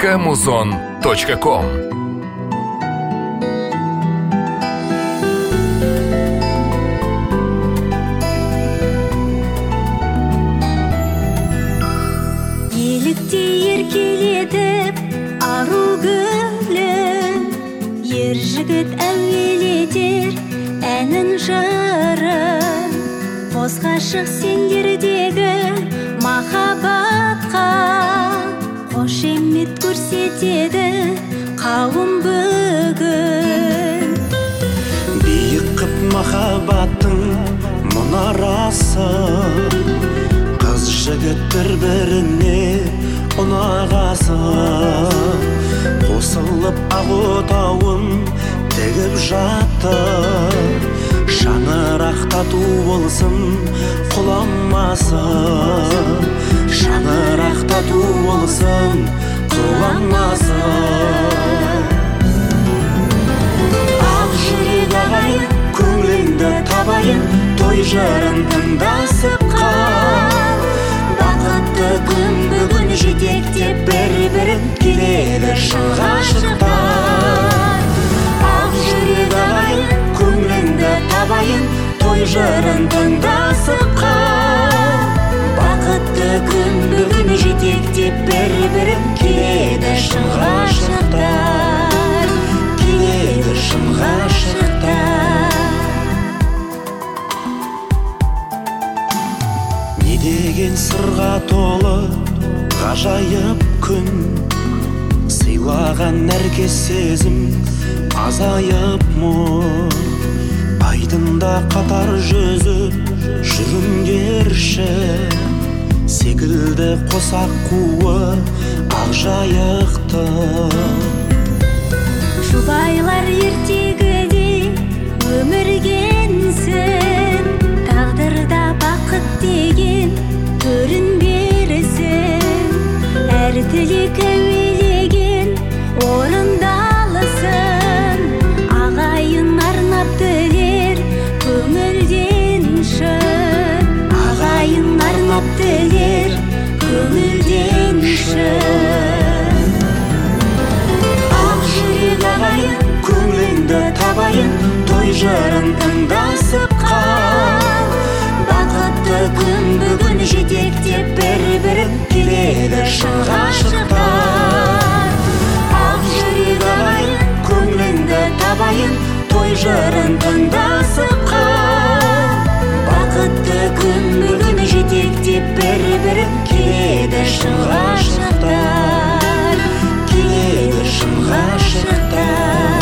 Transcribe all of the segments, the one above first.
muzika.muzon.com. Елікте еркелетіп ару гүлін, ер жігіт әуелетер әнін жырын. Қос ғашық сендердегі махаббатқа қошемет көрсетеді қауым бүгін. Биік қып махаббаттың мұнарасы, қыз жігіт бір-біріне ұнағасы. Қосылып ақ отауын тігіп жатты, шаңырақтату болсын құламасы. Шаңырақтату болсын құламасы. Ақ жүрек ағайын, көңіліңді табайын, той жырын тыңдасып қал. Бақытты күн бүгін жетектеп бір-бірін келеді шын ғашықтар. Ақ жүрек ағайын, көңіліңді табайын, той жырын тыңдасып қал. Бақытты күн бүгін жетектеп бір-бірін келеді шын ғашықтар. Келеді шын ғашықтар. Не деген сырға толы ғажайып күн, сыйлаған нәркес сезім азайып мұң. Айдында қатар жүзіп жүріңдерші, секілді қосақ қуы ақ жайықты. Жұбайлар ертегіде өміргенсін, тағдырда бақыт деген көрінберсін. Әр тілек әуелеген орындалсын, ағайын арнап тілер көңілден шын. Ағайын арнап тілер көңілден шын. Ақ жүрек ағайын, көңіліңді табайын, той жырын тыңдасып қал. Бақытты күн бүгін жетектеп бір-бірін келеді шын ғашықтар. Ақ жүрек ағайын, көңіліңді табайын, той жырын тыңдасып қал. Бақытты күн бүгін жетектеп бір-бірін келеді шын ғашықтар. Келеді шын ғашықтар.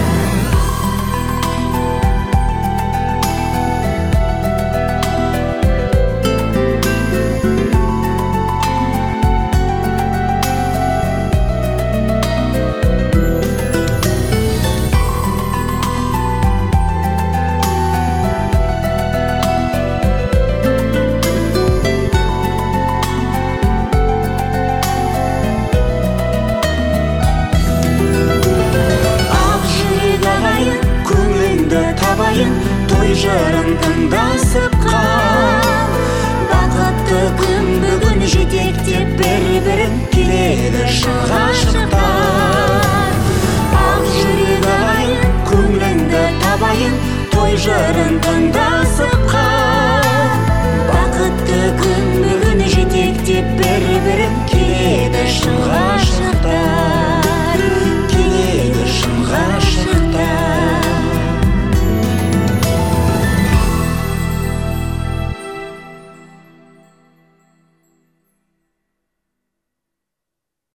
Той жырын тыңдасып қал. Бақытты күн бүгін жетектеп бір-бірін келеді шын ғашықтар. Ақ жүрек ағайын, көңіліңді табайын, той жырын